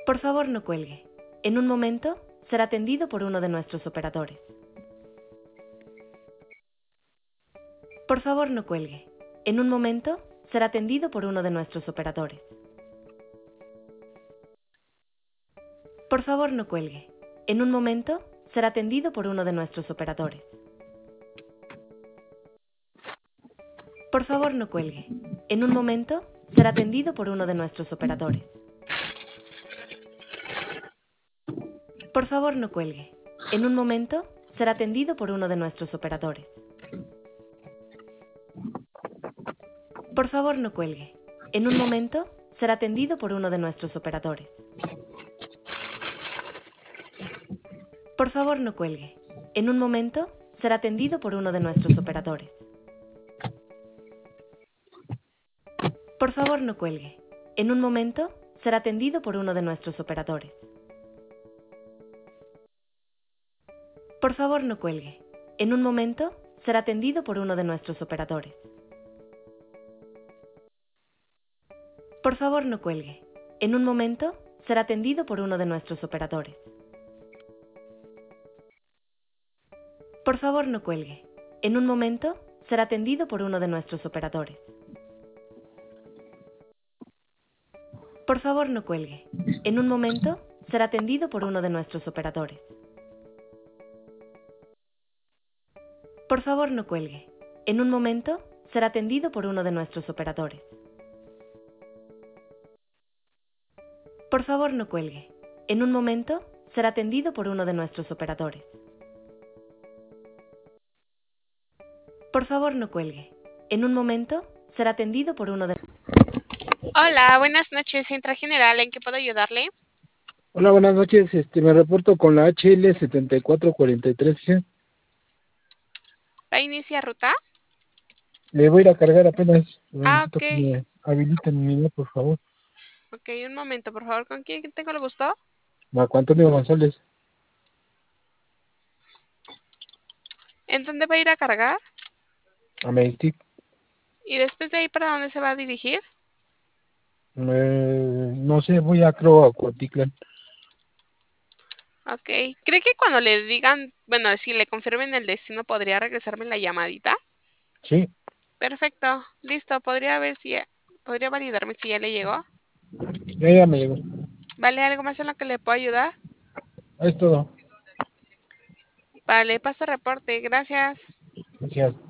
Por favor, no cuelgue. En un momento, será atendido por uno de nuestros operadores. Por favor, no cuelgue. En un momento, será atendido por uno de nuestros operadores. Por favor, no cuelgue. En un momento, será atendido por uno de nuestros operadores. Por favor, no cuelgue. En un momento, será atendido por uno de nuestros operadores. Por favor, no cuelgue. En un momento, será atendido por uno de nuestros operadores. Por favor, no cuelgue. En un momento, será atendido por uno de nuestros operadores. Por favor, no cuelgue. En un momento, será atendido por uno de nuestros operadores. Por favor, no cuelgue. En un momento, será atendido por uno de nuestros operadores. Por favor, no cuelgue. En un momento, será atendido por uno de nuestros operadores. Por favor, no cuelgue. En un momento, será atendido por uno de nuestros operadores. Por favor, no cuelgue. En un momento, será atendido por uno de nuestros operadores. Por favor, no cuelgue. En un momento, será atendido por uno de nuestros operadores. Por favor, no cuelgue. En un momento, será atendido por uno de nuestros operadores. Por favor, no cuelgue. En un momento, será atendido por uno de nuestros operadores. Por favor, no cuelgue. En un momento, será atendido por uno de... Hola, buenas noches, Central General, ¿en qué puedo ayudarle? Hola, buenas noches. Me reporto con la HL 7443. Fíjate. ¿Va a iniciar ruta? Le voy a ir a cargar apenas. Ok. Necesito que me habiliten mi idea, por favor. Ok, un momento, por favor. ¿Con quién tengo el gusto? Marco Antonio González. ¿En dónde va a ir a cargar? A Medistic. ¿Y después de ahí para dónde se va a dirigir? No sé, voy a creo a Cuautitlán. Ok. ¿Cree que cuando le digan, bueno, si le confirmen el destino, podría regresarme la llamadita? Sí, Perfecto. Listo. ¿Podría validarme si ya le llegó? ya me llegó. ¿Vale? ¿Algo más en lo que le puedo ayudar? Es todo. Vale, paso reporte. Gracias. Gracias.